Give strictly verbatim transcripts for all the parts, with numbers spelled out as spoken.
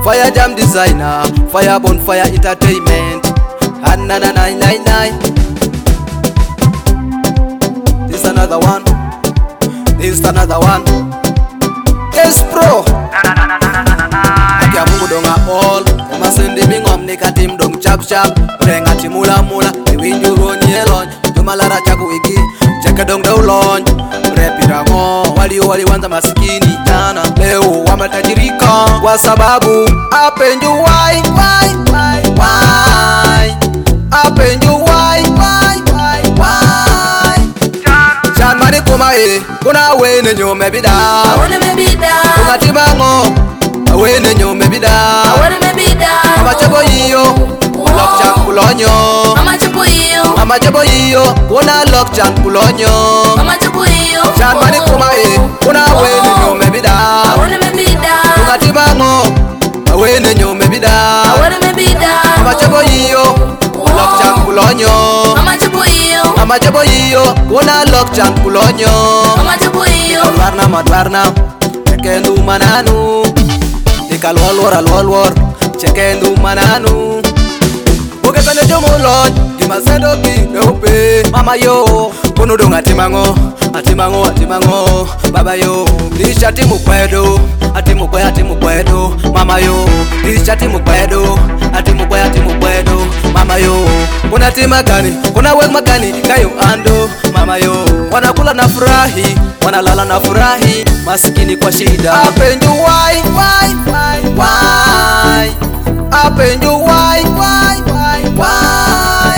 Fire Jam Designer, Fire Bonfire Entertainment. Ah, na na na na na. This another one. This another one. S Pro. Akia Mungu donga all. Masende mingom nika tim dong chap chap. Renga timula mula. Iwinju ronyelon. Jumalara chaku wiki. Cheka dong daulon. Repirango. Wali wali wanza masikini tana. Leo wametajirika kwa sababu apenju wai wai wai wai. Apenju wai wai wai wai. Chan mani kumae. Kuna wene nyome bida. Awane me bida. Kuna tibango. Wene nyome bida. Awane me bida. Mama chebo iyo. Lok chan kulonyo. Mama chapo iyo. Mama chebo iyo. Kuna lok chan kulonyo. Mama chapo iyo. Chan mani kumae. Kuna wene nyome bida. Awane me bida. Kuna tibango. Wene nyome bida. Awane me bida. Mama chebo iyo. Lok chan kulonyo. Mama chapo iyo. Mama chebo iyo. Kuna lok chan kulonyo. Mama chapo iyo. Warna madwarna. Chekendu mananu. Dikal walwar al walwar. Chekendu mananu. Buketane jomolon. Gima sendo ki neupe. Mama yo. Kono dong atimango. Atimango atimango. Baba yo. Lisha timu kwedo. Atimu kwe atimu kwedo. Mama yo. Lisha timu kwedo. Atimu kwe atimu kwedo. Mama yo. Kuna tima gani? Kuna wek magani? Kayo ando. Mama yo. Wanakula na furahi. Wanalala na furahi. Masikini kwa shida. Apenju wai wai wai wai. Apenju wai wai wai wai.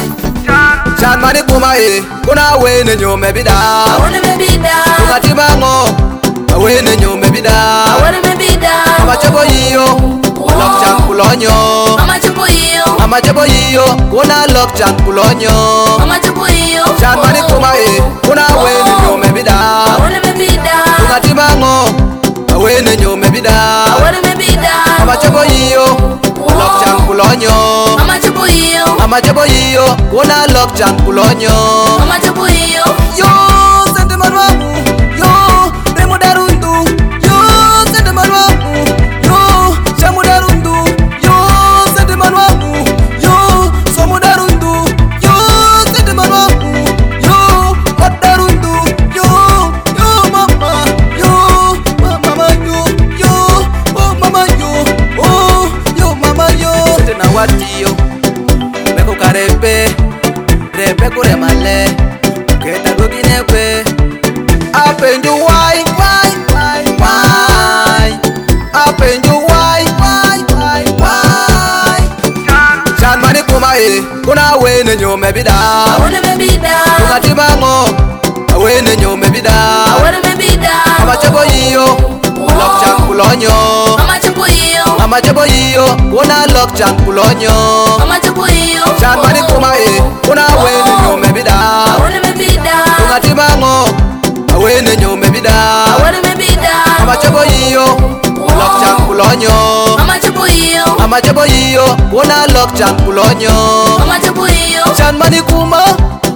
Chan mani kumae. Kuna wene nyome bida. Awane me bida. Kuna tibango. Wene nyome bida. Awane me bida. Mama chebo iyo. Lok chan kulonyo. Mama chapo iyo. Mama chebo iyo. Kuna lok chan kulonyo. Mama chapo iyo. Chan mani kumae. Kuna wene nyome bida. Awane me bida. Kuna tibango. Wene nyome bida. Awane me bida. Mama chebo iyo. Lok chan kulonyo. Mama chapo iyo. Mama chebo iyo. Kuna lok chan kulonyo. Mama chapo iyo. Yo sente marwangu. Yo remo darundu. Yo sente marwangu. Yo shamu darundu. Yo sente marwangu. Yo somu darundu. Yo sente marwangu. Yo wat darundu. Yo yo mama. Yo mama yo. Yo oh mama yo. Oh yo mama yo. Sente na watiyo. Beko karepe. Repe kure male. Kenda gogine kwe. Apenju wai wai wai wai. Apenju wai wai wai wai. Chan mani kumae. Kuna wene nyome bida. Awane me bida. Kuna tibango. Wene nyome bida. Awane me bida. Mama chebo iyo. Lok chan kulonyo. Mama chapo iyo. Mama chebo iyo. Kuna lok chan kulonyo. Mama chapo iyo. Chan mani kumae. Kuna wene nyome bida. Awane me bida. Kuna tibango. Wene nyome bida. Awane me bida. Mama chebo iyo. Lok chan kulonyo. Mama chapo iyo. Mama chebo iyo. Kuna lok chan kulonyo. Mama chapo iyo. Chan mani kuma.